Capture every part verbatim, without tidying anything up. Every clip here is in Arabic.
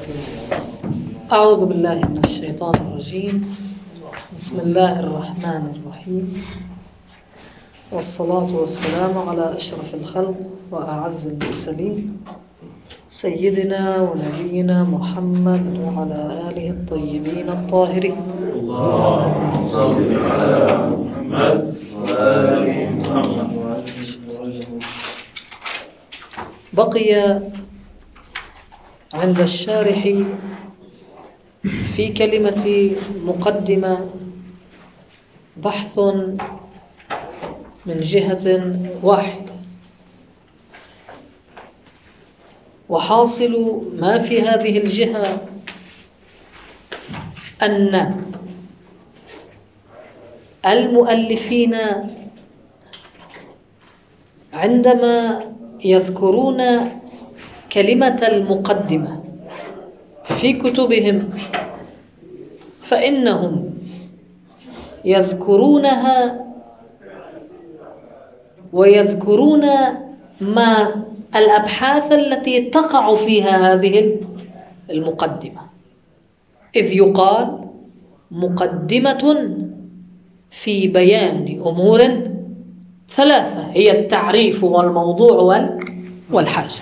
أعوذ بالله من الشيطان الرجيم. بسم الله الرحمن الرحيم، والصلاة والسلام على أشرف الخلق وأعز المرسلين سيدنا ونبينا محمد وعلى آله الطيبين الطاهرين. اللهم صل على محمد وآل محمد. بقي عند الشارح في كلمة مقدمة بحث من جهة واحدة، وحاصل ما في هذه الجهة أن المؤلفين عندما يذكرون كلمة المقدمة في كتبهم فإنهم يذكرونها ويذكرون ما الأبحاث التي تقع فيها هذه المقدمة، إذ يقال مقدمة في بيان أمور ثلاثة هي التعريف والموضوع والحاجة.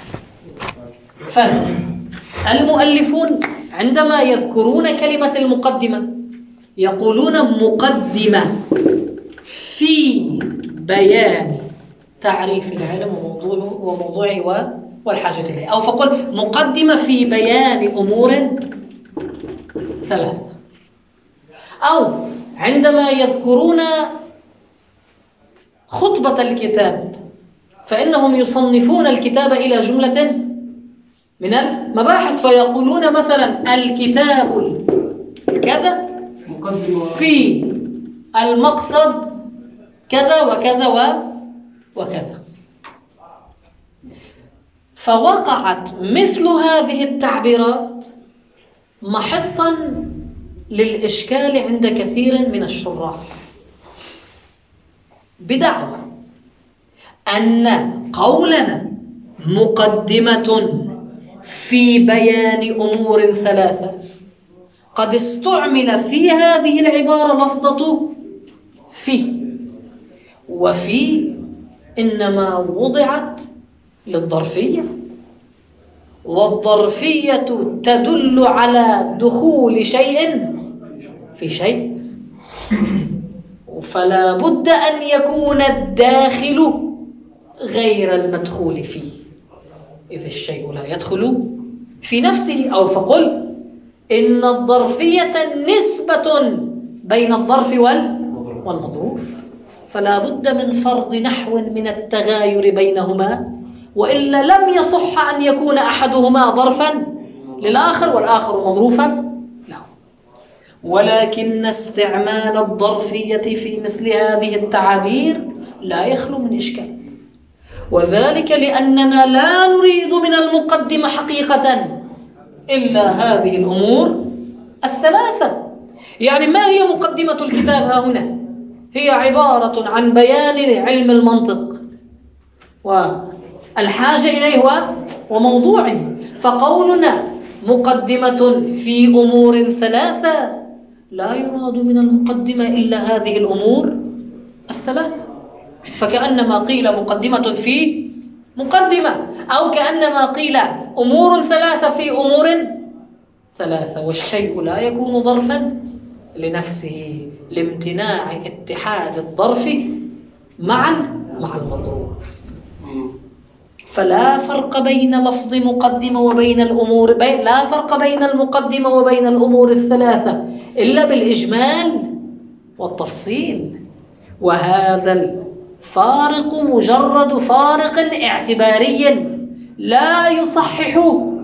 فالمؤلفون عندما يذكرون كلمة المقدمة يقولون مقدمة في بيان تعريف العلم وموضوعه وموضوعه والحاجة إليه، أو فقل مقدمة في بيان أمور ثلاثة. أو عندما يذكرون خطبة الكتاب فإنهم يصنفون الكتاب إلى جملة من المباحث، فيقولون مثلا الكتاب كذا في المقصد كذا وكذا وكذا. فوقعت مثل هذه التعبيرات محطا للإشكال عند كثير من الشراح، بدعوى أن قولنا مقدمة في بيان أمور ثلاثة قد استعمل في هذه العبارة لفظة في، وفي إنما وضعت للظرفية، والظرفية تدل على دخول شيء في شيء، فلا بد أن يكون الداخل غير المدخول فيه، إذ الشيء لا يدخل في نفسه. أو فقل إن الظرفية نسبة بين الظرف والمظروف، فلا بد من فرض نحو من التغاير بينهما، وإلا لم يصح أن يكون أحدهما ظرفا للآخر والآخر مظروفا له. ولكن استعمال الظرفية في مثل هذه التعابير لا يخلو من إشكال، وذلك لأننا لا نريد من المقدمة حقيقة إلا هذه الأمور الثلاثة. يعني ما هي مقدمة الكتاب هنا؟ هي عبارة عن بيان علم المنطق والحاجة إليه وموضوعه. فقولنا مقدمة في أمور ثلاثة لا يراد من المقدمة إلا هذه الأمور الثلاثة، فكأنما قيل مقدمة في مقدمة، أو كأنما قيل أمور ثلاثة في أمور ثلاثة، والشيء لا يكون ظرفا لنفسه لامتناع اتحاد الظرف مع مع المظروف. فلا فرق بين لفظ مقدمة وبين الأمور بي... لا فرق بين المقدمة وبين الأمور الثلاثة إلا بالإجمال والتفصيل، وهذا الفارق مجرد فارق اعتباري لا يصحح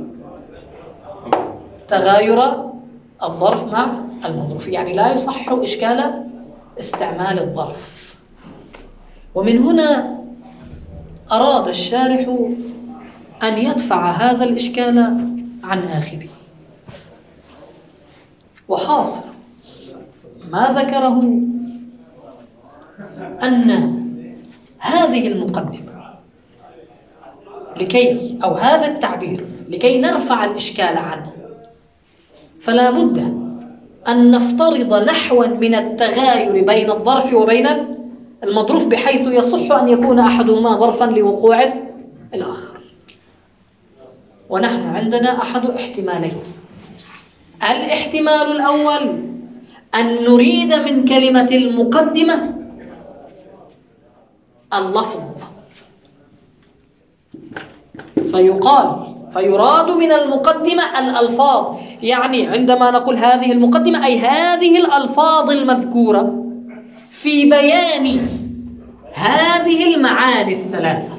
تغاير الظرف مع المظروف، يعني لا يصحح إشكال استعمال الظرف. ومن هنا أراد الشارح أن يدفع هذا الإشكال عن آخره، وحاصل ما ذكره أن هذه المقدمة لكي أو هذا التعبير لكي نرفع الإشكال عنه فلا بد أن نفترض نحوا من التغاير بين الظرف وبين المظروف بحيث يصح أن يكون أحدهما ظرفا لوقوع الآخر. ونحن عندنا أحد احتمالين. الاحتمال الأول أن نريد من كلمة المقدمة اللفظ، فيقال فيراد من المقدمة الألفاظ، يعني عندما نقول هذه المقدمة أي هذه الألفاظ المذكورة في بيان هذه المعاني الثلاثة.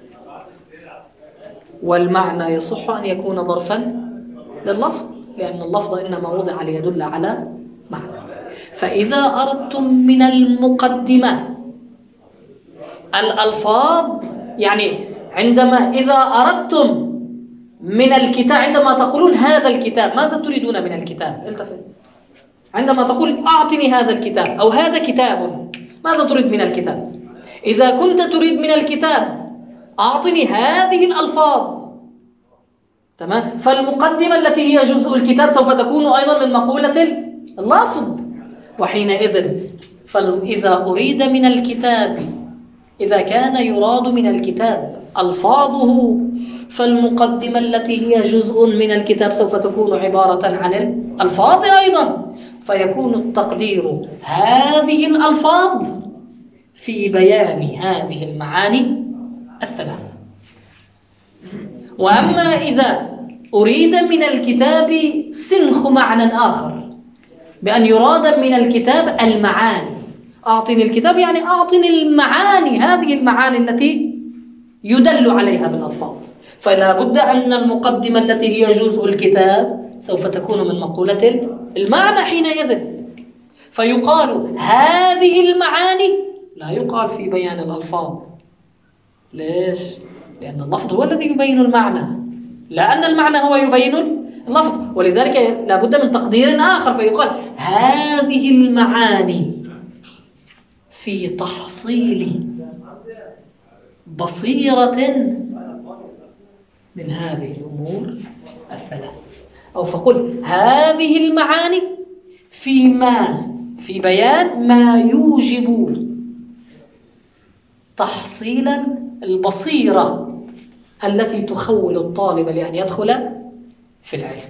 والمعنى يصح أن يكون ظرفا لللفظ، لأن اللفظ إنما وضع ليدل على معنى. فإذا أردتم من المقدمة الألفاظ، يعني عندما إذا أردتم من الكتاب، عندما تقولون هذا الكتاب، ماذا تريدون من الكتاب؟ التفت. عندما تقول أعطني هذا الكتاب أو هذا كتاب، ماذا تريد من الكتاب؟ إذا كنت تريد من الكتاب أعطني هذه الألفاظ، تمام؟ فالمقدمة التي هي جزء الكتاب سوف تكون أيضا من مقولة اللفظ. وحينئذ فإذا أريد من الكتاب، إذا كان يراد من الكتاب ألفاظه، فالمقدمة التي هي جزء من الكتاب سوف تكون عبارة عن الألفاظ أيضا، فيكون التقدير هذه الألفاظ في بيان هذه المعاني الثلاثة. وأما إذا أريد من الكتاب سنخ معنى آخر، بأن يراد من الكتاب المعاني، أعطني الكتاب يعني أعطني المعاني، هذه المعاني التي يدل عليها بالألفاظ، فلا بد أن المقدمة التي هي جزء الكتاب سوف تكون من مقولة المعنى حينئذ. فيقال هذه المعاني، لا يقال في بيان الألفاظ. ليش؟ لأن اللفظ هو الذي يبين المعنى، لأن المعنى هو يبين اللفظ، ولذلك لا بد من تقدير آخر، فيقال هذه المعاني في تحصيل بصيرة من هذه الأمور الثلاث، أو فقل هذه المعاني فيما في بيان ما يوجب تحصيلا البصيرة التي تخول الطالب لأن يدخل في العلم.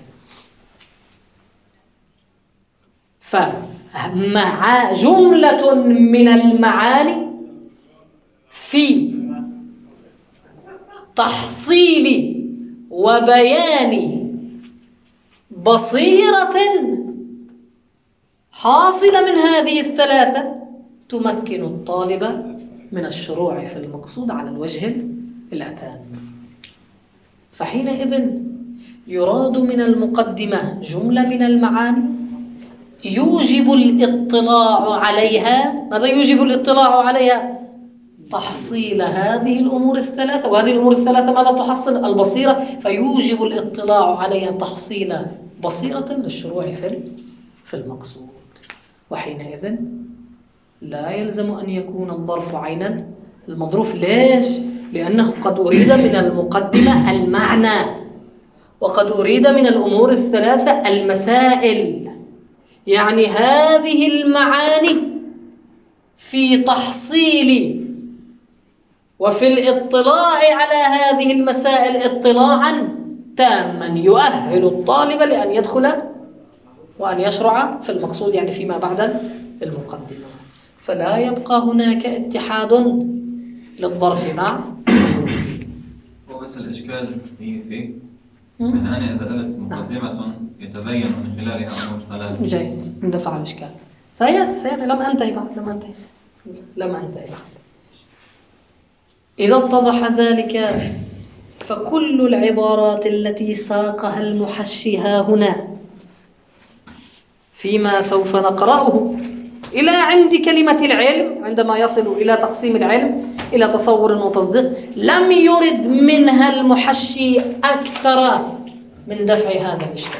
فمع جملة من المعاني في تحصيل وبيان بصيرة حاصلة من هذه الثلاثة تمكن الطالب من الشروع في المقصود على الوجه الأتام. فحينئذ يراد من المقدمة جملة من المعاني يوجب الاطلاع عليها. ماذا يوجب الاطلاع عليها؟ تحصيل هذه الأمور الثلاثة، وهذه الأمور الثلاثة ماذا تحصل؟ البصيرة، فيوجب الاطلاع عليها تحصيل بصيرة للشروع في في المقصود. وحينئذ لا يلزم أن يكون الظرف عينا المظروف. ليش؟ لأنه قد أريد من المقدمة المعنى، وقد أريد من الأمور الثلاثة المسائل، يعني هذه المعاني في تحصيل وفي الاطلاع على هذه المسائل اطلاعا تاما يؤهل الطالب لأن يدخل وأن يشرع في المقصود، يعني فيما بعد المقدمة. فلا يبقى هناك اتحاد للظرف مع هو بس الإشكال هي فيه من أنا إذا قلت مقدمة يتبين من خلالها أمور ثلاثة. جيد، اندفع الإشكال. سيأتي سيأتي لم أنتهي بعد لم أنتهي لم أنتهي بعد. إذا اتضح ذلك فكل العبارات التي ساقها المحشي ها هنا فيما سوف نقرأه إلى عند كلمة العلم، عندما يصل إلى تقسيم العلم إلى تصور وتصديق، لم يرد منها المحشي أكثر من دفع هذا الإشكال،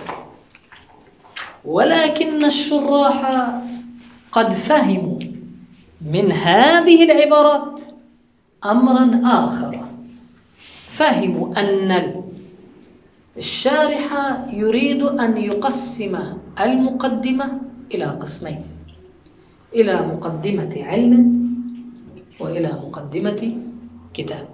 ولكن الشراح قد فهموا من هذه العبارات أمرا آخر. فهموا أن الشارح يريد أن يقسم المقدمة إلى قسمين، إلى مقدمة علم وإلى مقدمة كتاب.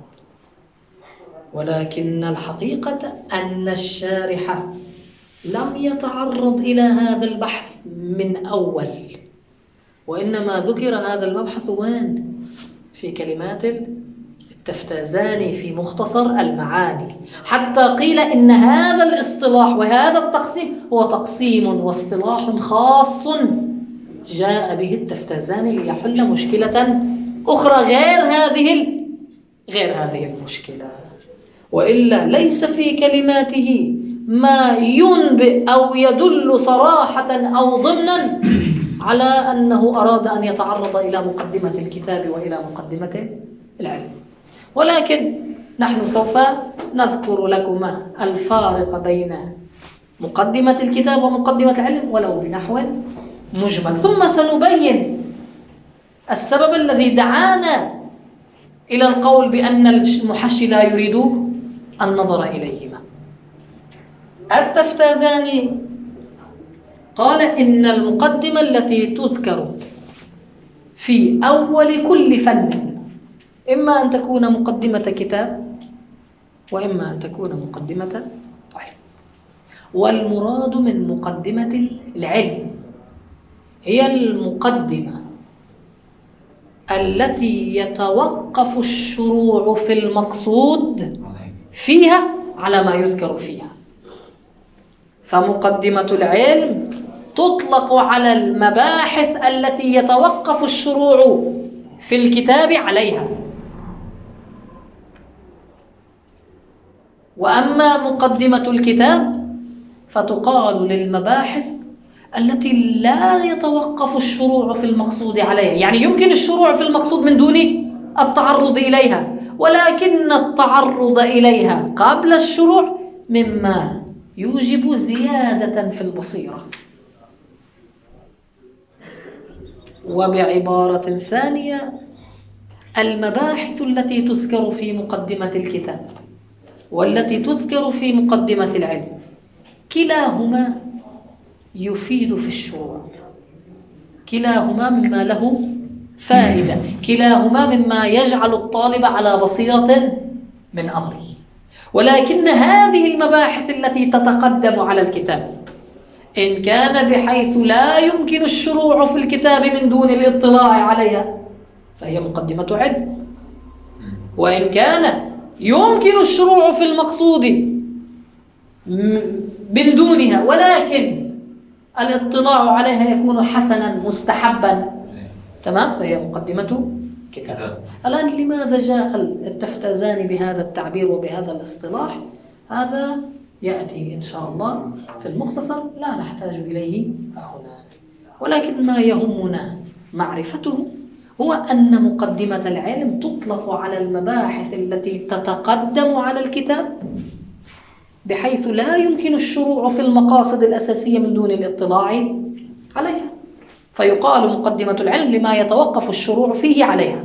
ولكن الحقيقة أن الشارح لم يتعرض إلى هذا البحث من أول، وإنما ذكر هذا المبحث وين؟ في كلمات التفتازاني في مختصر المعاني، حتى قيل إن هذا الاصطلاح وهذا التقسيم هو تقسيم واصطلاح خاص جاء به التفتازاني ليحل مشكلة أخرى غير هذه غير هذه المشكلة. وإلا ليس في كلماته ما ينبئ أو يدل صراحة أو ضمنا على أنه أراد أن يتعرض إلى مقدمة الكتاب وإلى مقدمة العلم. ولكن نحن سوف نذكر لكما الفارق بين مقدمة الكتاب ومقدمة العلم ولو بنحو مجمل، ثم سنبين السبب الذي دعانا إلى القول بأن المحشي لا يريد النظر إليهما. التفتازاني قال إن المقدمة التي تذكر في أول كل فن إما أن تكون مقدمة كتاب وإما أن تكون مقدمة علم. والمراد من مقدمة العلم هي المقدمة التي يتوقف الشروع في المقصود فيها على ما يذكر فيها. فمقدمة العلم تطلق على المباحث التي يتوقف الشروع في الكتاب عليها، وأما مقدمة الكتاب فتقال للمباحث التي لا يتوقف الشروع في المقصود عليها، يعني يمكن الشروع في المقصود من دون التعرض إليها، ولكن التعرض إليها قبل الشروع مما يوجب زيادة في البصيرة. وبعبارة ثانية، المباحث التي تذكر في مقدمة الكتاب والتي تذكر في مقدمة العلم كلاهما يفيد في الشروع، كلاهما مما له فائدة، كلاهما مما يجعل الطالب على بصيرة من أمره. ولكن هذه المباحث التي تتقدم على الكتاب إن كان بحيث لا يمكن الشروع في الكتاب من دون الاطلاع عليها فهي مقدمة علم، وإن كان يمكن الشروع في المقصود من دونها ولكن الاطلاع عليها يكون حسنا مستحبا، تمام، فهي مقدمة كتاب. الآن لماذا جاء التفتازاني بهذا التعبير وبهذا الاصطلاح؟ هذا يأتي إن شاء الله في المختصر، لا نحتاج إليه هنا. ولكن ما يهمنا معرفته هو أن مقدمة العلم تطلق على المباحث التي تتقدم على الكتاب بحيث لا يمكن الشروع في المقاصد الأساسية من دون الاطلاع عليها، فيقال مقدمة العلم لما يتوقف الشروع فيه عليها.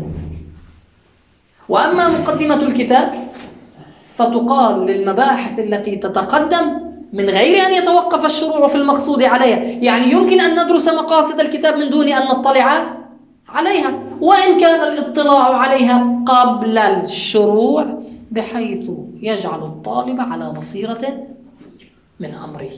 وأما مقدمة الكتاب فتقال للمباحث التي تتقدم من غير أن يتوقف الشروع في المقصود عليها، يعني يمكن أن ندرس مقاصد الكتاب من دون أن نطلع عليها، وإن كان الاطلاع عليها قبل الشروع بحيث يجعل الطالب على بصيرة من أمره.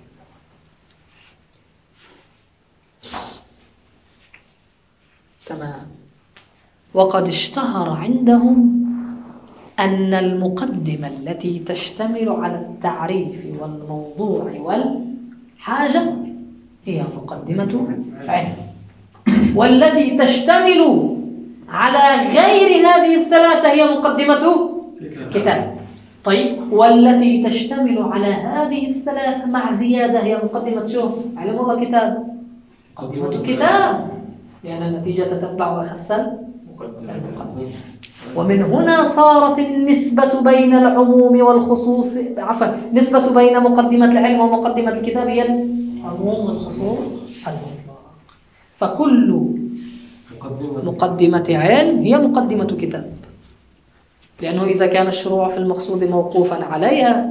تمام. وقد اشتهر عندهم أن المقدمة التي تشتمل على التعريف والموضوع والحاجة هي مقدمة علم، والتي تشتمل على غير هذه الثلاثة هي مقدمة كتاب. طيب، والتي تشتمل على هذه الثلاثة مع زيادة هي مقدمة شو؟ علم ولا كتاب؟ مقدمة كتاب، لأن النتيجة تتبع أخس المقدمة. ومن هنا صارت النسبة بين العموم والخصوص، عفوا نسبة بين مقدمة العلم ومقدمة الكتاب هي العموم والخصوص المطلق. فكل مقدمة علم هي مقدمة كتاب، لأنه إذا كان الشروع في المقصود موقوفا عليها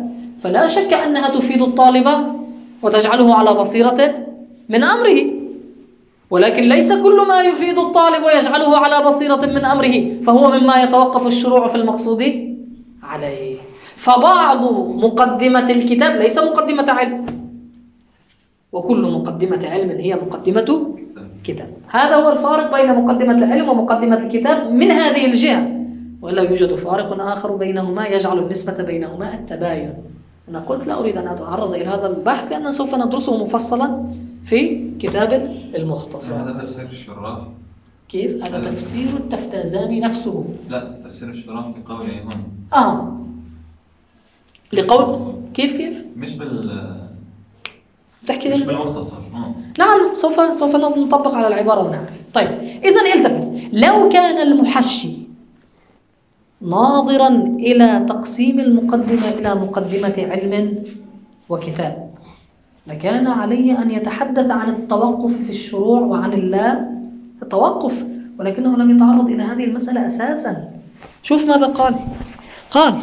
فلا شك أنها تفيد الطالب وتجعله على بصيرة من أمره، ولكن ليس كل ما يفيد الطالب ويجعله على بصيرة من أمره فهو مما يتوقف الشروع في المقصود عليه. فبعض مقدمة الكتاب ليس مقدمة علم، وكل مقدمة علم هي مقدمة كتاب. هذا هو الفارق بين مقدمة العلم ومقدمة الكتاب من هذه الجهة، ولا يوجد فارق آخر بينهما يجعل النسبة بينهما التباين. أنا قلت لا أريد أن أتعرض إلى هذا البحث لأننا سوف ندرسه مفصلا في كتاب المختصر. هذا تفسير الشراح. كيف؟ هذا تفسير التفتازاني نفسه. لا، تفسير الشراح بقوله هنا. آه لقول كيف كيف؟ مش بال تحكي مش بالمختصر. آه. نعم، سوف سوف نطبق على العبارة ونعرف. طيب إذن التفت، لو كان المحشي ناظرا إلى تقسيم المقدمة إلى مقدمة علم وكتاب لكان عليه أن يتحدث عن التوقف في الشروع وعن اللا التوقف، ولكنه لم يتعرض إلى هذه المسألة أساسا. شوف ماذا قال. قال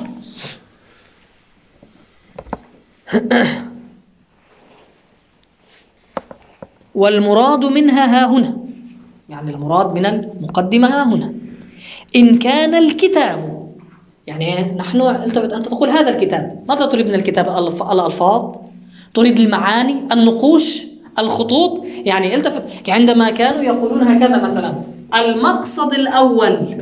والمراد منها ها هنا، يعني المراد من المقدمة ها هنا إن كان الكتاب، يعني نحن التفت أنت تقول هذا الكتاب، ماذا تريد من الكتاب؟ الألفاظ؟ تريد المعاني؟ النقوش؟ الخطوط؟ يعني التفت عندما كانوا يقولون هكذا مثلا المقصد الأول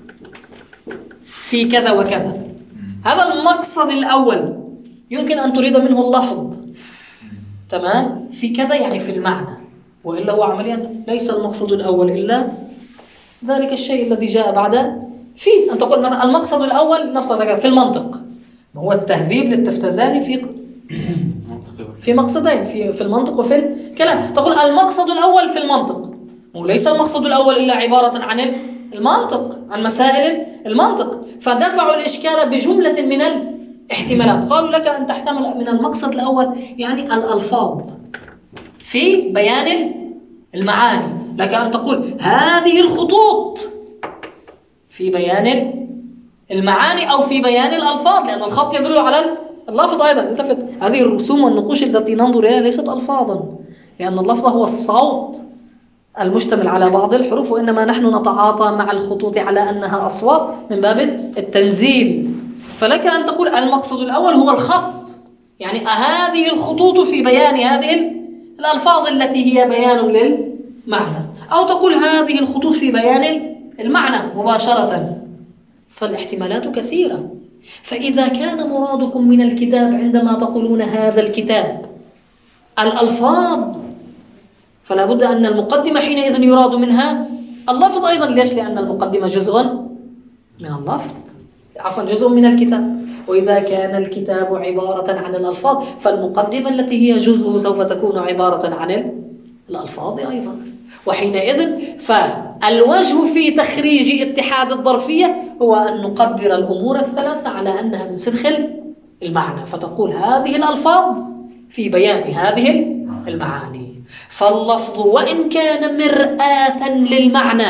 في كذا وكذا، هذا المقصد الأول يمكن أن تريد منه اللفظ تمام في كذا يعني في المعنى، وإلا هو عمليا ليس المقصد الأول إلا ذلك الشيء الذي جاء بعد في أن تقول مثلا المقصد الأول نفترض في المنطق، هو التهذيب للتفتزاني في في مقصدين، في في المنطق وفي الكلام. تقول المقصد الأول في المنطق، وليس المقصد الأول إلا عبارة عن المنطق، عن مسائل المنطق، فدفعوا الإشكال بجملة من الاحتمالات. قالوا لك أن تحتمل من المقصد الأول يعني الألفاظ في بيان المعاني، لك أن تقول هذه الخطوط في بيان المعاني أو في بيان الألفاظ، لأن الخط يدل على اللفظ أيضا. التفت، هذه الرسوم والنقوش التي ننظر إليها ليست ألفاظا، لأن اللفظ هو الصوت المشتمل على بعض الحروف، وإنما نحن نتعاطى مع الخطوط على أنها أصوات من باب التنزيل. فلك أن تقول المقصد الأول هو الخط، يعني هذه الخطوط في بيان هذه الألفاظ التي هي بيان للمعنى، أو تقول هذه الخطوط في بيان المعنى مباشرة. فالاحتمالات كثيرة. فإذا كان مرادكم من الكتاب عندما تقولون هذا الكتاب الألفاظ، فلا بد أن المقدمة حينئذ يراد منها اللفظ أيضا. ليش؟ لأن المقدمة جزء من اللفظ، عفوا جزء من الكتاب. وإذا كان الكتاب عبارة عن الألفاظ فالمقدمة التي هي جزء سوف تكون عبارة عن الألفاظ أيضا. وحينئذ فالوجه في تخريج اتحاد الظرفية هو أن نقدر الأمور الثلاثة على أنها من سنخ المعنى، فتقول هذه الألفاظ في بيان هذه المعاني. فاللفظ وإن كان مرآة للمعنى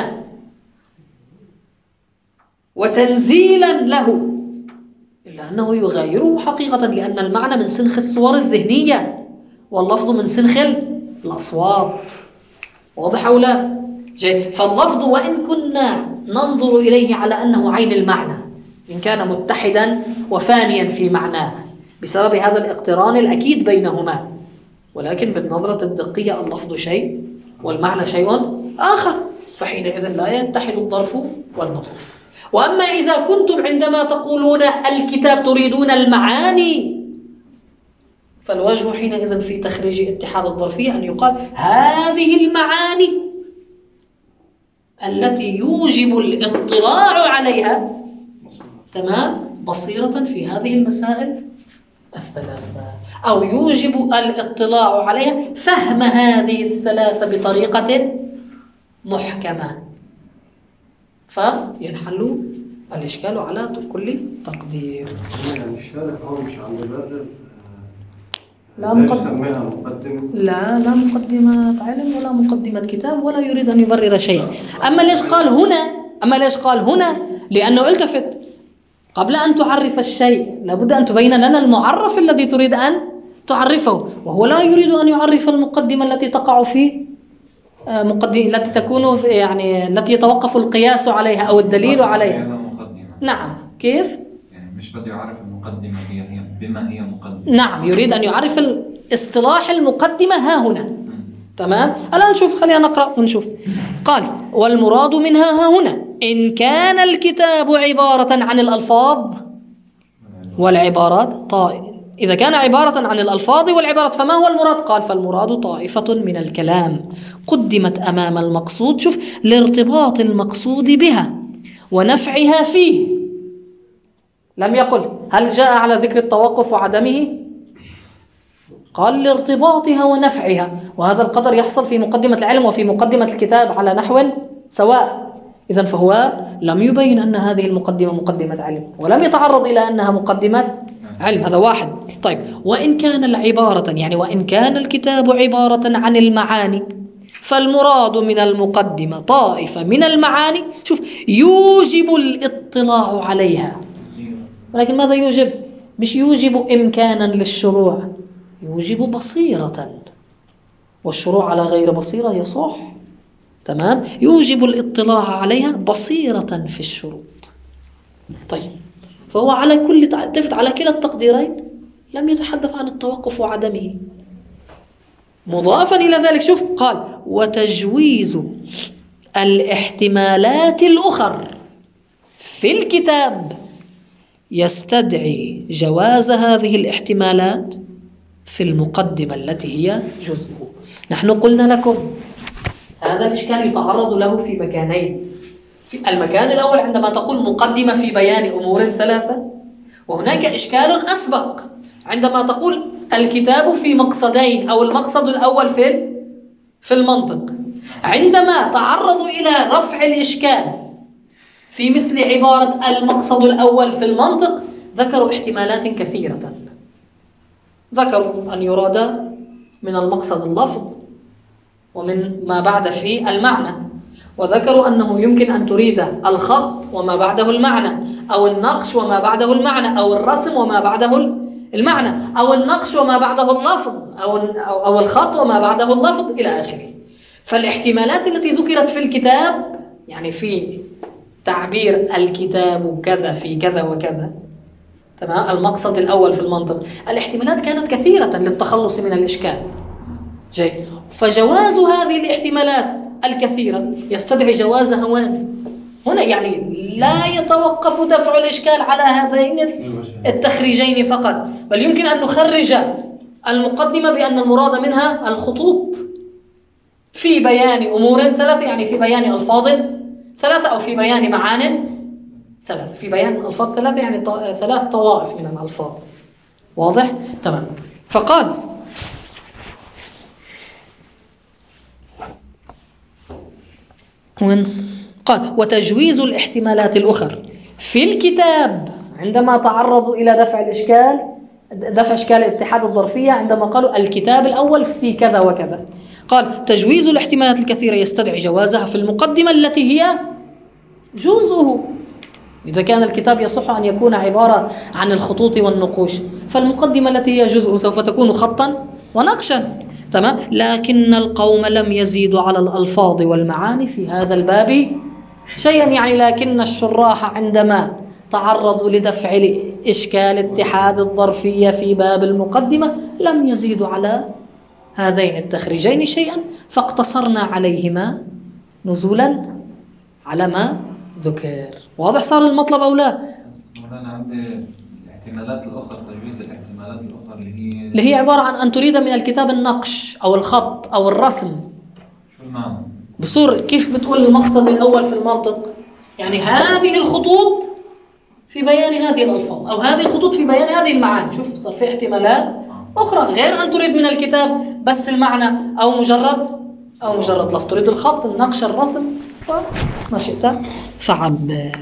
وتنزيلا له إلا أنه يغيره حقيقة، لأن المعنى من سنخ الصور الذهنية واللفظ من سنخ الأصوات. واضح أو لا؟ فاللفظ وإن كنا ننظر إليه على أنه عين المعنى إن كان متحدا وفانيا في معناه بسبب هذا الاقتران الأكيد بينهما، ولكن بالنظرة الدقية اللفظ شيء والمعنى شيء آخر، فحينئذ لا يتحد الظرف والمظروف. وأما إذا كنتم عندما تقولون الكتاب تريدون المعاني، فالوجه حينئذ في تخريج اتحاد الظرفية أن يقال هذه المعاني التي يوجب الاطلاع عليها تمام بصيرة في هذه المسائل الثلاثة، أو يوجب الاطلاع عليها فهم هذه الثلاثة بطريقة محكمة، فينحل الإشكال على كل تقدير. يعني الشارع هو مش عم يبرر لا ليش مقدمة سميها مقدمة؟ لا لا مقدمة علم ولا مقدمة كتاب، ولا يريد أن يبرر شيئا. أما ليش قال هنا أما ليش قال هنا لأنه التفت قبل أن تعرف الشيء لابد أن تبين لنا المعرف الذي تريد أن تعرفه، وهو لا يريد أن يعرف المقدمة التي تقع في مقدمة التي تكون في يعني التي يتوقف القياس عليها أو الدليل عليها. مقدمة. نعم، كيف؟ يعني مش بده يعرف المقدمة هي هي بما هي مقدمة. نعم، يريد أن يعرف الاصطلاح المقدمة ها هنا. تمام. الآن نشوف، خلينا نقرأ ونشوف. قال: والمراد منها ها هنا إن كان الكتاب عبارة عن الألفاظ والعبارات طائفة. إذا كان عبارة عن الألفاظ والعبارات فما هو المراد؟ قال: فالمراد طائفة من الكلام قدمت أمام المقصود، شوف، لارتباط المقصود بها ونفعها فيه. لم يقل هل جاء على ذكر التوقف وعدمه، قال لارتباطها ونفعها، وهذا القدر يحصل في مقدمة العلم وفي مقدمة الكتاب على نحو سواء. إذن فهو لم يبين أن هذه المقدمة مقدمة علم، ولم يتعرض إلى أنها مقدمة علم. هذا واحد. طيب، وإن كان العبارة يعني وإن كان الكتاب عبارة عن المعاني فالمراد من المقدمة طائفة من المعاني، شوف، يوجب الاطلاع عليها. ولكن ماذا يوجب؟ مش يوجب إمكانا للشروع، يوجب بصيرة، والشروع على غير بصيرة يصح. تمام. يوجب الاطلاع عليها بصيرة في الشروط. طيب، فهو على كل تفت على كلا التقديرين لم يتحدث عن التوقف وعدمه. مضافا إلى ذلك، شوف، قال: وتجويز الاحتمالات الأخر في الكتاب يستدعي جواز هذه الاحتمالات في المقدمة التي هي جزءه. نحن قلنا لكم هذا الإشكال يتعرض له في مكانين. في المكان الأول عندما تقول مقدمة في بيان أمور ثلاثة، وهناك إشكال أسبق عندما تقول الكتاب في مقصدين أو المقصد الأول في في المنطق. عندما تعرضوا إلى رفع الإشكال في مثل عبارة المقصد الأول في المنطق ذكروا احتمالات كثيرة. ذكروا أن يراد من المقصد اللفظ ومن ما بعد في المعنى، وذكروا أنه يمكن أن تريد الخط وما بعده المعنى، أو النقش وما بعده المعنى، أو الرسم وما بعده المعنى، أو النقش وما بعده اللفظ، أو أو الخط وما بعده اللفظ إلى آخره. فالاحتمالات التي ذكرت في الكتاب يعني في تعبير الكتاب كذا في كذا وكذا، تمام، المقصد الأول في المنطق، الاحتمالات كانت كثيرة للتخلص من الإشكال. جيد. فجواز هذه الاحتمالات الكثيرة يستدعي جواز هوان هنا، يعني لا يتوقف دفع الإشكال على هذين التخريجين فقط، بل يمكن أن نخرج المقدمة بأن المراد منها الخطوط في بيان أمور ثلاثة، يعني في بيان ألفاظ ثلاثة، أو في بيان معان ثلاثة، في بيان ألفاظ ثلاثة يعني ثلاث طوائف من الألفاظ. واضح؟ تمام. فقال: قال: وتجويز الاحتمالات الأخر في الكتاب عندما تعرضوا إلى دفع الإشكال، دفع إشكال الاتحاد الظرفية، عندما قالوا الكتاب الأول في كذا وكذا، قال: تجويز الاحتمالات الكثيرة يستدعي جوازها في المقدمة التي هي جزءه. إذا كان الكتاب يصح أن يكون عبارة عن الخطوط والنقوش، فالمقدمة التي هي جزء سوف تكون خطا ونقشا. تمام. لكن القوم لم يزيدوا على الألفاظ والمعاني في هذا الباب شيئا، يعني لكن الشراح عندما تعرضوا لدفع إشكال اتحاد الظرفية في باب المقدمة لم يزيدوا على هذين التخريجين شيئا، فاقتصرنا عليهما نزولا على ما ذكر. واضح صار المطلب أو لا؟ مولانا عندي الاحتمالات الأخرى، تجويز الاحتمالات الأخرى اللي هي اللي هي عبارة عن أن تريد من الكتاب النقش أو الخط أو الرسم. شو المعنى؟ بصورة كيف بتقول المقصد الأول في المنطق؟ يعني هذه الخطوط في بيان هذه الألفاظ، أو هذه الخطوط في بيان هذه المعاني. شوف، صار في احتمالات أخرى غير أن تريد من الكتاب بس المعنى أو مجرد أو مجرد لفظ، تريد الخط، النقش، الرسم، ما شئت فعبر.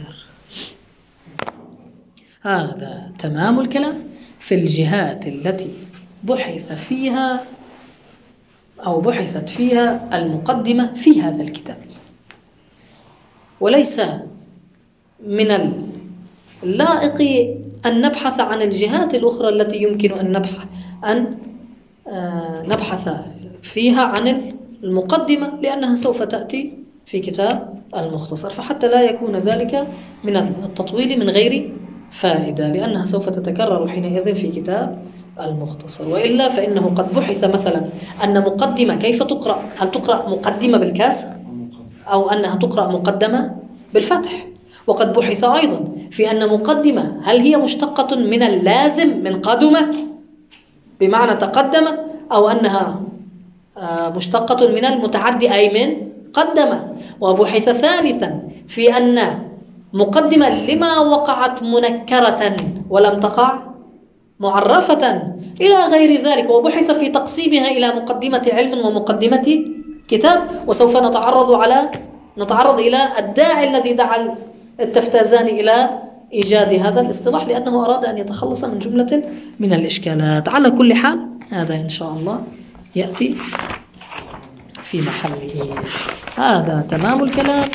هذا تمام الكلام في الجهات التي بحث فيها أو بحثت فيها المقدمة في هذا الكتاب، وليس من اللائق أن نبحث عن الجهات الأخرى التي يمكن أن نبحث أن نبحث فيها عن المقدمة، لأنها سوف تأتي في كتاب المختصر، فحتى لا يكون ذلك من التطويل من غير فائدة، لأنها سوف تتكرر حينئذ في كتاب المختصر. وإلا فإنه قد بحث مثلا أن مقدمة كيف تقرأ، هل تقرأ مقدمة بالكسر أو أنها تقرأ مقدمة بالفتح. وقد بحث أيضا في أن مقدمة هل هي مشتقة من اللازم من قدمة بمعنى تقدم، أو أنها مشتقة من المتعدي أي من قدم. وبحث ثالثا في أن مقدمة لما وقعت منكرة ولم تقع معرفة إلى غير ذلك. وبحث في تقسيمها إلى مقدمة علم ومقدمة كتاب. وسوف نتعرض على نتعرض إلى الداعي الذي دعا التفتازاني إلى إيجاد هذا الاصطلاح، لأنه أراد أن يتخلص من جملة من الإشكالات. على كل حال هذا إن شاء الله يأتي في محله. هذا تمام الكلام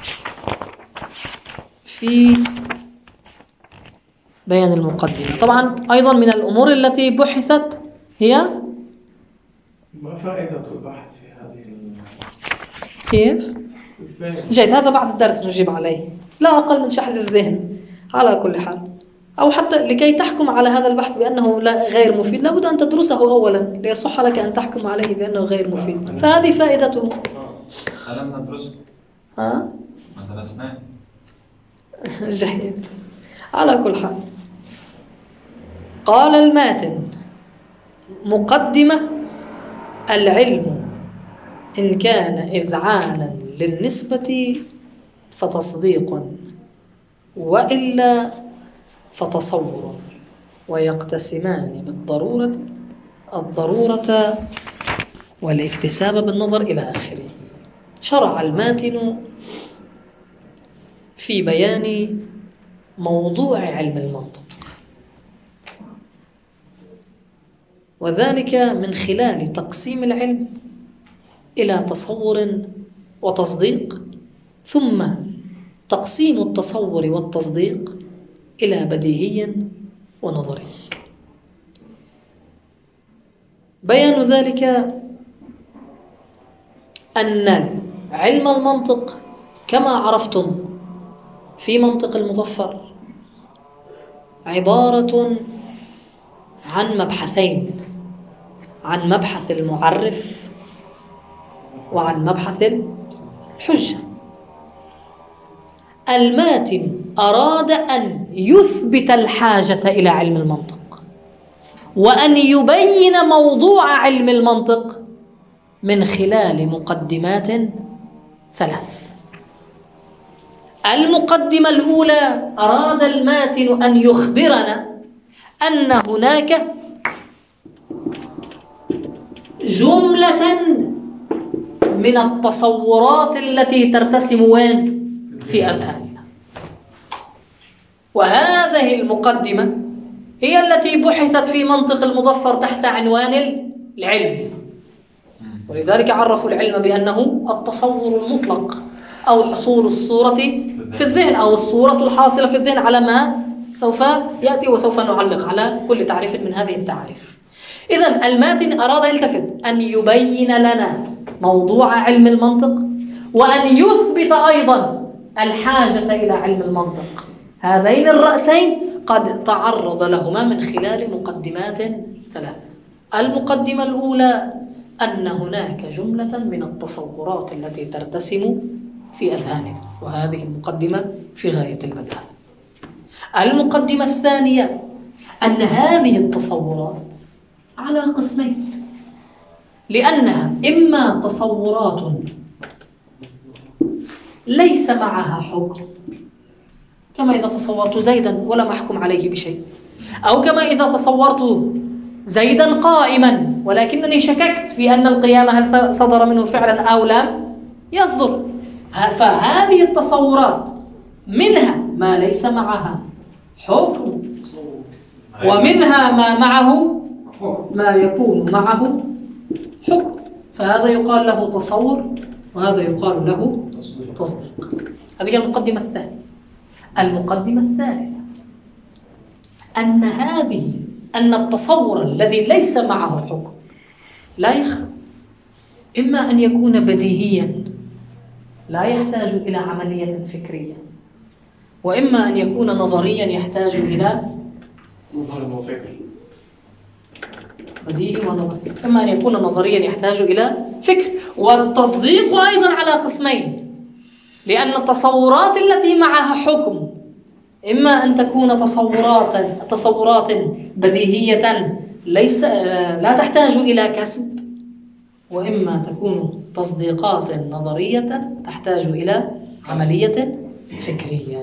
في بيان المقدمة. طبعا أيضا من الأمور التي بحثت هي ما فائدة البحث في هذه كيف؟ جيد، هذا بعد الدرس نجيب عليه، لا أقل من شحذ الذهن على كل حال، أو حتى لكي تحكم على هذا البحث بأنه لا غير مفيد لابد أن تدرسه أولا ليصح لك أن تحكم عليه بأنه غير مفيد، فهذه فائدته. ألم ندرسه؟ ها؟ ما درسناه. جيد، على كل حال قال الماتن: مقدمة: العلم إن كان إذعانا للنسبة فتصديق، وإلا فتصور، ويقتسمان بالضرورة الضرورة والاكتساب بالنظر إلى آخره. شرع الماتن في بيان موضوع علم المنطق، وذلك من خلال تقسيم العلم إلى تصور وتصديق، ثم تقسيم التصور والتصديق إلى بديهي ونظري. بيان ذلك أن علم المنطق كما عرفتم في منطق المظفر عبارة عن مبحثين، عن مبحث المعرف وعن مبحث الحجة. الماتن أراد أن يثبت الحاجة إلى علم المنطق وأن يبين موضوع علم المنطق من خلال مقدمات ثلاث. المقدمة الأولى أراد الماتن أن يخبرنا أن هناك جملة من التصورات التي ترتسم وين؟ في أذهاننا. وهذه المقدمة هي التي بحثت في منطق المظفر تحت عنوان العلم، ولذلك عرفوا العلم بأنه التصور المطلق أو حصول الصورة في الذهن أو الصورة الحاصلة في الذهن، على ما سوف يأتي وسوف نعلق على كل تعريف من هذه التعريف. إذن الماتن أراد التفت أن يبين لنا موضوع علم المنطق وأن يثبت أيضا الحاجة إلى علم المنطق. هذين الرأسين قد تعرض لهما من خلال مقدمات ثلاث. المقدمة الأولى أن هناك جملة من التصورات التي ترتسم في أذهاننا، وهذه المقدمة في غاية البداهة. المقدمة الثانية أن هذه التصورات على قسمين، لأنها إما تصورات ليس معها حكم، كما إذا تصورت زيدا ولم أحكم عليه بشيء، أو كما إذا تصورت زيدا قائما ولكنني شككت في أن القيام هل صدر منه فعلا أو لم يصدر. فهذه التصورات منها ما ليس معها حكم، ومنها ما معه ما يكون معه حكم، فهذا يقال له تصور وهذا يقال له تصديق. هذه المقدمة الثانية. المقدمة الثالثة أن هذه أن التصور الذي ليس معه حكم لا يخلو إما أن يكون بديهيا لا يحتاج إلى عملية فكرية، وإما أن يكون نظريا يحتاج إلى نظر وفكر. بديهي ونظري. إما أن يكون نظريا يحتاج إلى فكر. والتصديق أيضا على قسمين، لأن التصورات التي معها حكم إما أن تكون تصورات تصورات بديهية ليس لا تحتاج إلى كسب، وإما تكون تصديقات نظرية تحتاج إلى عملية فكرية.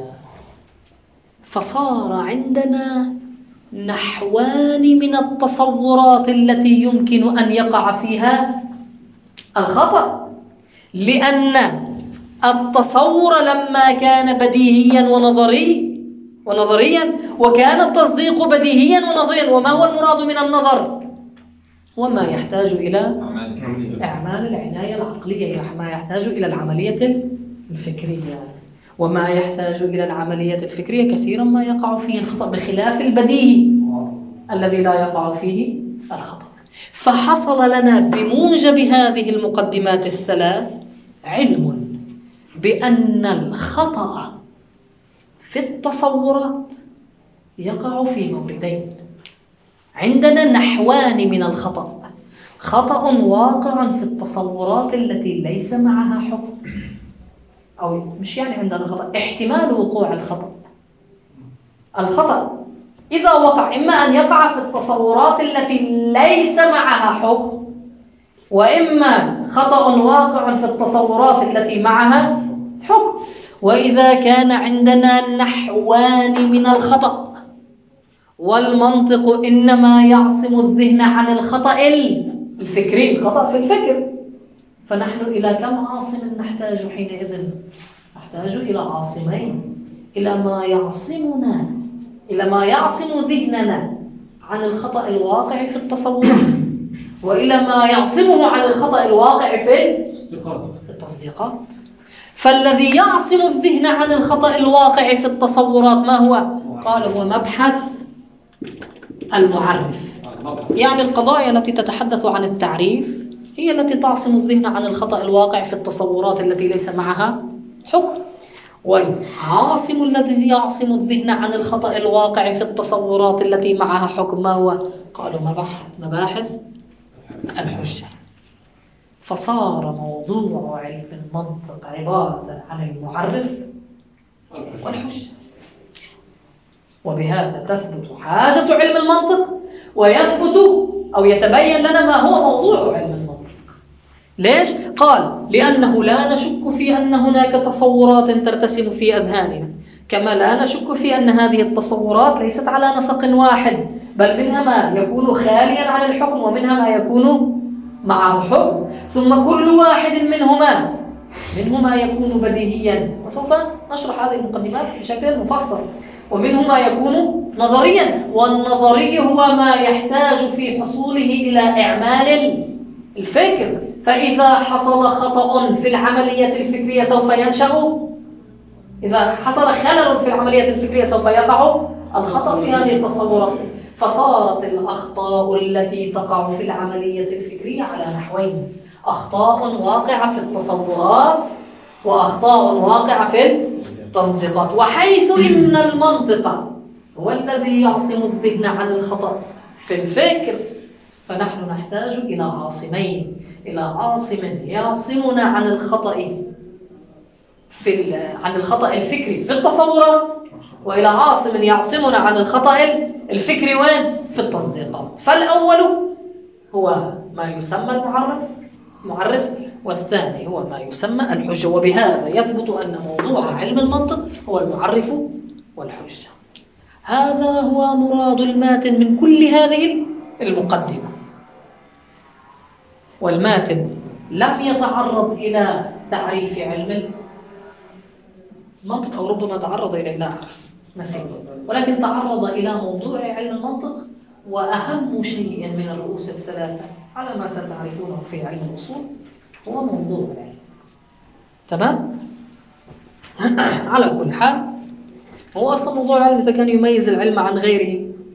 فصار عندنا نحوان من التصورات التي يمكن أن يقع فيها الخطأ، لأن التصور لما كان بديهيا ونظري ونظريا وكان التصديق بديهيا ونظريا. وما هو المراد من النظر؟ وما يحتاج إلى إعمال العناية العقلية، ما يحتاج إلى العملية الفكرية. وما يحتاج إلى العملية الفكرية كثيرا ما يقع فيه الخطأ، بخلاف البديهي الذي لا يقع فيه الخطأ. فحصل لنا بموجب هذه المقدمات الثلاث علم بأن الخطأ في التصورات يقع في موردين. عندنا نحوان من الخطأ: خطأ واقع في التصورات التي ليس معها حكم، أو مش يعني عندنا خطأ، احتمال وقوع الخطأ. الخطأ إذا وقع إما أن يقع في التصورات التي ليس معها حكم، وإما خطأ واقع في التصورات التي معها حكم. وإذا كان عندنا نحوان من الخطأ والمنطق إنما يعصم الذهن عن الخطأ الفكري، الخطأ في الفكر، فنحن إلى كم عاصم نحتاج حينئذ؟ نحتاج إلى عاصمين، إلى ما يعصمنا إلى ما يعصم ذهننا عن الخطأ الواقع في التصور، وإلى ما يعصمه عن الخطأ الواقع في التصديقات. فالذي يعصم الذهن عن الخطأ الواقع في التصورات ما هو؟ قال هو مبحث المعرف. يعني القضايا التي تتحدث عن التعريف هي التي تعصم الذهن عن الخطأ الواقع في التصورات التي ليس معها حكم. والعاصم الذي يعصم الذهن عن الخطأ الواقع في التصورات التي معها حكم ما هو؟ قالوا مباحث مباحث الحجة. فصار موضوع علم المنطق عبارة عن المعرف والحجة. وبهذا تثبت حاجة علم المنطق، ويثبت أو يتبين لنا ما هو موضوع علم المنطق. ليش؟ قال لأنه لا نشك في أن هناك تصورات ترتسم في أذهاننا، كما لا نشك في أن هذه التصورات ليست على نسق واحد، بل منها ما يكون خاليا عن الحكم ومنها ما يكون معه حكم، ثم كل واحد منهما منهما يكون بديهيا، وسوف نشرح هذه المقدمات بشكل مفصل. ومنه ما يكون نظريا، والنظري هو ما يحتاج في حصوله إلى إعمال الفكر. فإذا حصل خطأ في العملية الفكرية سوف ينشأ، إذا حصل خلل في العملية الفكرية سوف يقع الخطأ في هذه التصورات. فصارت الأخطاء التي تقع في العملية الفكرية على نحوين: أخطاء واقعة في التصورات وأخطاء واقعة في التصديقات. وحيث إن المنطق هو الذي يعصم الذهن عن الخطأ في الفكر، فنحن نحتاج إلى عاصمين: إلى عاصم يعصمنا عن الخطأ في عن الخطأ الفكري في التصورات، وإلى عاصم يعصمنا عن الخطأ الفكري وين؟ في التصديقات. فالأول هو ما يسمى المعرف معرف، والثاني هو ما يسمى الحجة. وبهذا يثبت أن موضوع علم المنطق هو المعرف والحجة. هذا هو مراد الماتن من كل هذه المقدمة. والماتن لم يتعرض إلى تعريف علم المنطق، أو ربما تعرض إليه، لا أعرف نسيت، ولكن تعرض إلى موضوع علم المنطق. وأهم شيء من الرؤوس الثلاثة على ما ستعرفونه في علم الأصول هو موضوع العلم. تمام؟ على كل حال، هو أصلا موضوع العلم إذا كان يميز العلم عن غيره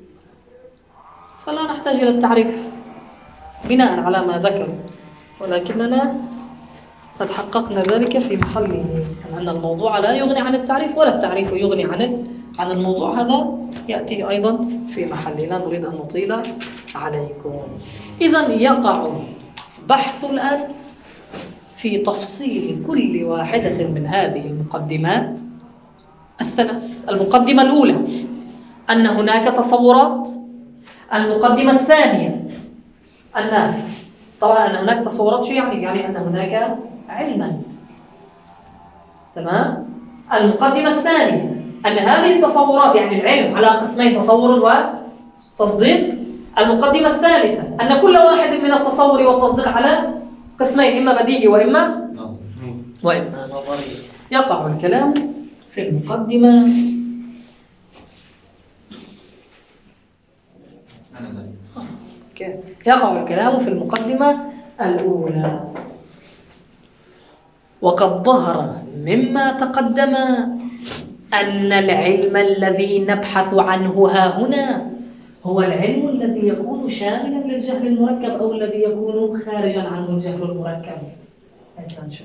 فلا نحتاج إلى التعريف بناء على ما ذكروا، ولكننا قد حققنا ذلك في محله، أن الموضوع لا يغني عن التعريف ولا التعريف يغني عن عن الموضوع. هذا يأتي أيضا في محله، لا نريد أن نطيل عليكم. إذن يقع بحث الآن في تفصيل كل واحدة من هذه المقدمات الثلاث. المقدمة الأولى أن هناك تصورات. المقدمة الثانية أن طبعا أن هناك تصورات، شو يعني؟ يعني أن هناك علما. تمام. المقدمة الثانية أن هذه التصورات يعني العلم على قسمين، تصور وتصديق. المقدمة الثالثة أن كل واحد من التصور والتصديق على قسمين، إما بديهي وإما وإما نظري. يقع الكلام في المقدمة يقع الكلام في المقدمة الأولى. وقد ظهر مما تقدم أن العلم الذي نبحث عنه ها هنا هو العلم الذي يكون شاملا للجهل المركب أو الذي يكون خارجا عنه الجهل المركب. نشوف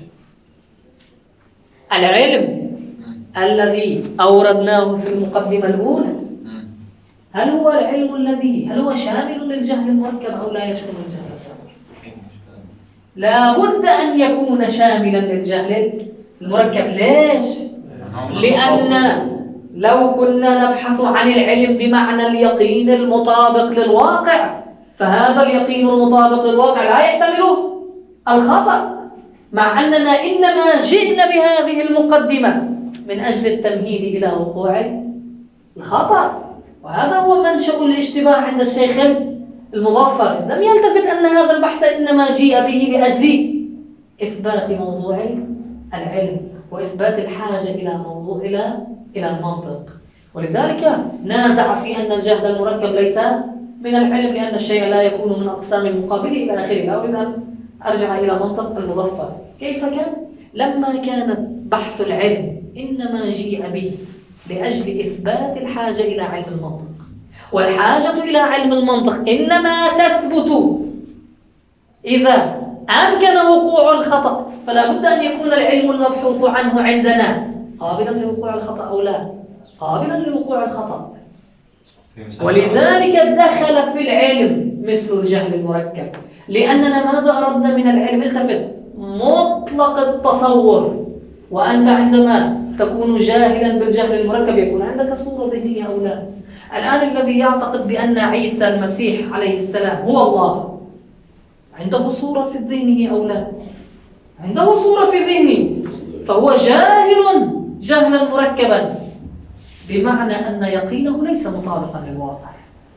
العلم الذي أوردناه في المقدمة الأولى، هل هو العلم الذي هل هو شامل للجهل المركب أو لا يشمل الجهل المركب؟ لا بد أن يكون شاملا للجهل المركب. ليش؟ لأن لو كنا نبحث عن العلم بمعنى اليقين المطابق للواقع، فهذا اليقين المطابق للواقع لا يحتمله الخطأ، مع أننا إنما جئنا بهذه المقدمة من أجل التمهيد إلى وقوع الخطأ. وهذا هو منشأ الاشتباه عند الشيخ المظفر. لم يلتفت أن هذا البحث إنما جيء به لأجل إثبات موضوع العلم وإثبات الحاجة إلى موضوع إلى إلى المنطق. ولذلك نازع في أن الجهل المركب ليس من العلم، لأن الشيء لا يكون من أقسام المقابل إلى آخره. لا أريد أن أرجع إلى منطق المظفر. كيف كان؟ لما كان بحث العلم إنما جيء به لأجل إثبات الحاجة إلى علم المنطق، والحاجة إلى علم المنطق إنما تثبت إذا أمكن وقوع الخطأ، فلا بد أن يكون العلم المبحوث عنه عندنا قابلا لوقوع الخطأ أو لا قابلا لوقوع الخطأ. ولذلك دخل في العلم مثل الجهل المركب، لأننا ماذا أردنا من العلم؟ التفت مطلق التصور. وأنت عندما تكون جاهلا بالجهل المركب يكون عندك صورة ذهنية أو لا. الآن الذي يعتقد بأن عيسى المسيح عليه السلام هو الله عنده صورة في ذهنه أو لا؟ عنده صورة في ذهنه، فهو جاهل جهلا مركبا، بمعنى أن يقينه ليس مطابقا للواقع،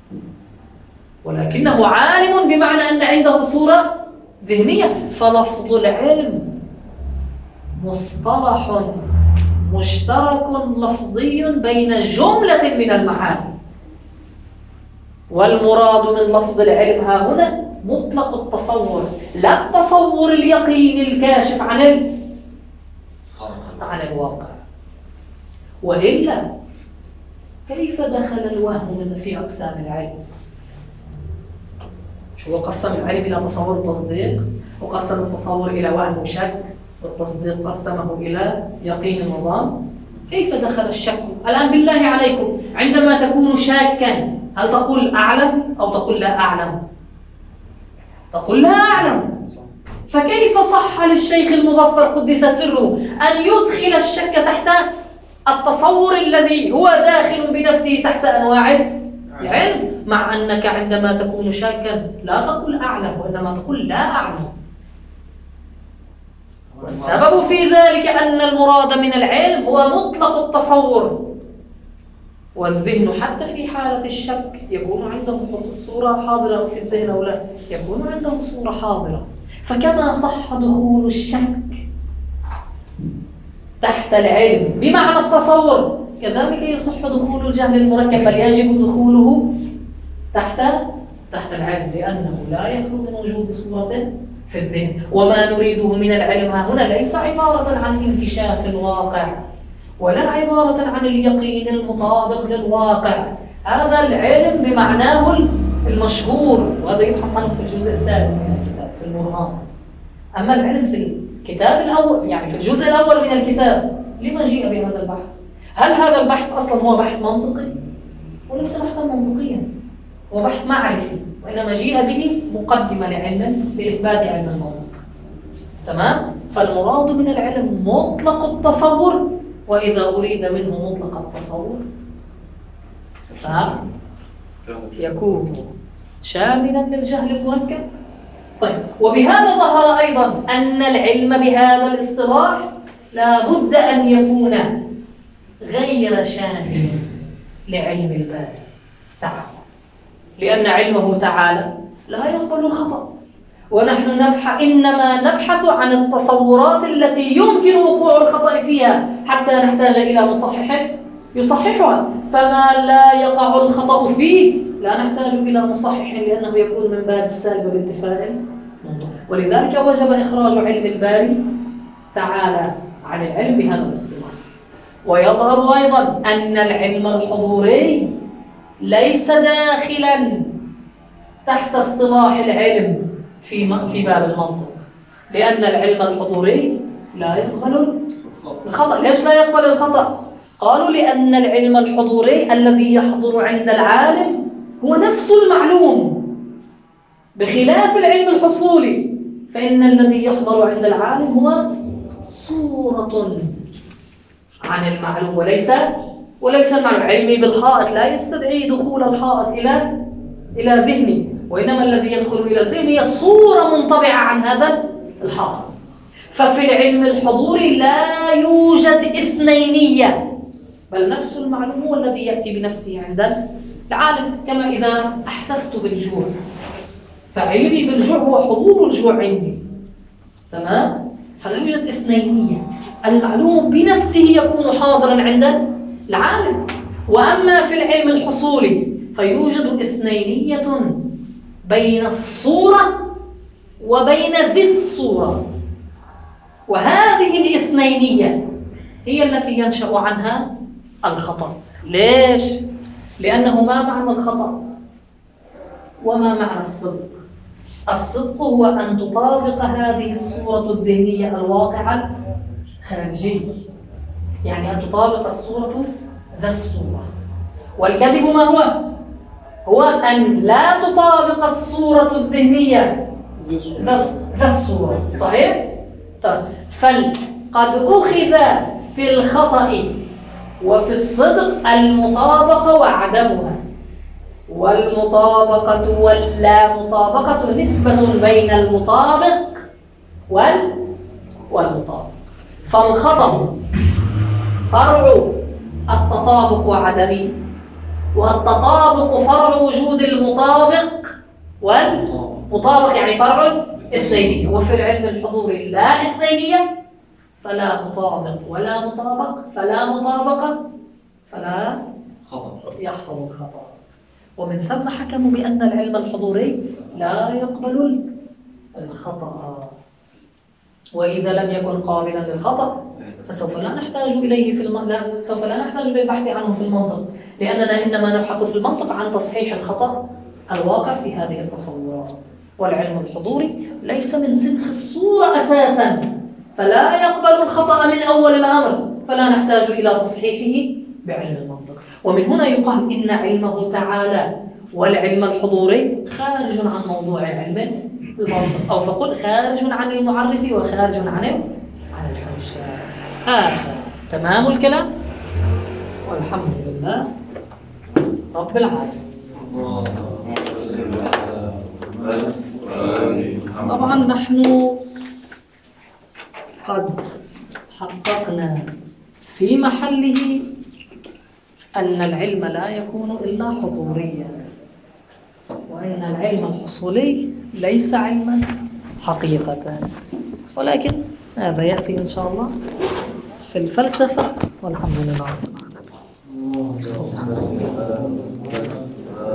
ولكنه عالم بمعنى أن عنده صورة ذهنية. فلفظ العلم مصطلح مشترك لفظي بين جملة من المعاني، والمراد من لفظ العلم ها هنا مطلق التصور، لا التصور اليقيني الكاشف عن ال... عن الواقع. وإلا كيف دخل الوهم في أقسام العلم؟ شو قسم العلم إلى تصور التصديق، وقسم التصور إلى وهم وشك، والتصديق قسمه إلى يقين وظن. كيف دخل الشك؟ الآن بالله عليكم عندما تكون شاكا هل تقول أعلم أو تقول لا أعلم؟ تقول لا أعلم. فكيف صح للشيخ المظفر قدس سره أن يدخل الشك تحت التصور الذي هو داخل بنفسه تحت أنواع العلم، مع أنك عندما تكون شاكا لا تقول أعلم وإنما تقول لا أعلم؟ والسبب في ذلك أن المراد من العلم هو مطلق التصور، والذهن حتى في حالة الشك يكون عنده صورة حاضرة في الذهن أو لا، يكون عنده صورة حاضرة. فكما صح دخول الشك تحت العلم بمعنى التصور، كذلك يصح دخول الجهل المركب، بل يجب دخوله تحت تحت العلم، لأنه لا يخلو من وجود صورة في الذهن. وما نريده من العلم ها هنا ليس عبارة عن انكشاف الواقع ولا عبارة عن اليقين المطابق للواقع. هذا العلم بمعناه المشهور، وهذا يبحث عنه في الجزء الثالث من الكتاب في المرآة. أما العلم في الكتاب الأول، يعني في الجزء الأول من الكتاب، لما جيء بهذا البحث؟ هل هذا البحث أصلا هو بحث منطقي؟ وليس بحثا منطقيا، هو بحث معرفي، وإنما جيء به مقدمة لعلم لإثبات علم المنطق. تمام؟ فالمراد من العلم مطلق التصور، وإذا أريد منه مطلق التصور فيكون شاملا للجهل المركب. طيب، وبهذا ظهر أيضا أن العلم بهذا الاصطلاح لا بد أن يكون غير شامل لعلم الباري تعالى، لأن علمه تعالى لا يقبل الخطأ، ونحن نبحث إنما نبحث عن التصورات التي يمكن وقوع الخطأ فيها حتى نحتاج إلى مصحح يصححها، فما لا يقع الخطأ فيه لا نحتاج إلى مصحح، لأنه يكون من باب السالب والانتفاع المنطق. ولذلك وجب إخراج علم الباري تعالى عن العلم بهذا الاصطلاح. ويظهر أيضا أن العلم الحضوري ليس داخلا تحت اصطلاح العلم في في باب المنطق، لأن العلم الحضوري لا يقبل الخطأ. ليش لا يقبل الخطأ؟ قالوا لأن العلم الحضوري الذي يحضر عند العالم هو نفس المعلوم، بخلاف العلم الحصولي، فإن الذي يحضر عند العالم هو صورة عن المعلوم وليس وليس المعلوم. علمي بالحائط لا يستدعي دخول الحائط إلى إلى ذهني، وإنما الذي يدخل إلى الذهن هي صورة منطبعة عن هذا الحائط. ففي العلم الحضوري لا يوجد اثنينية، بل نفس المعلوم هو الذي يأتي بنفسه عند العالم. كما إذا أحسست بالجوع، فعلمي بالجوع هو حضور الجوع عندي، تمام؟ فلا يوجد اثنينية، المعلوم بنفسه يكون حاضرا عند العالم. وأما في العلم الحصولي فيوجد اثنينية بين الصورة وبين ذي الصورة، وهذه الاثنينية هي التي ينشأ عنها الخطأ. ليش؟ لأنه ما معنى الخطأ وما معنى الصدق؟ الصدق هو أن تطابق هذه الصورة الذهنية الواقعة الخارجية، يعني أن تطابق الصورة ذا الصورة. والكذب ما هو؟ هو أن لا تطابق الصورة الذهنية ذا الصورة. صحيح؟ طيب، فقد أخذ في الخطأ وفي الصدق المطابقة وعدمها، والمطابقة واللا مطابقة نسبة بين المطابق وال والمطابق. فالخطأ فرع التطابق وعدمه، والتطابق فرع وجود المطابق والمطابق، يعني فرع اثنينية. وفي العلم الحضوري لا اثنينية، فلا مطابق ولا مطابق، فلا مطابقة فلا خطأ، يحصل الخطأ. ومن ثم حكموا بأن العلم الحضوري لا يقبل الخطأ، وإذا لم يكن قابلا للخطأ فسوف لا نحتاج إليه في الم... لا سوف لا نحتاج للبحث عنه في المنطق، لأننا إنما نبحث في المنطق عن تصحيح الخطأ الواقع في هذه التصورات. والعلم الحضوري ليس من سنخ الصورة أساسا، فلا يقبل الخطأ من أول الأمر، فلا نحتاج إلى تصحيحه بعلم المنطق. ومن هنا يقال إن علمه تعالى والعلم الحضوري خارج عن موضوع علم المنطق، أو فقل خارج عن المعرف وخارج عن عن الحجة. هذا تمام الكلام، والحمد لله رب العالمين. طبعا نحن قد حققنا في محله أن العلم لا يكون إلا حضوريا، وأن العلم الحصولي ليس علما حقيقة، ولكن هذا يأتي إن شاء الله في الفلسفة. والحمد لله رب العالمين.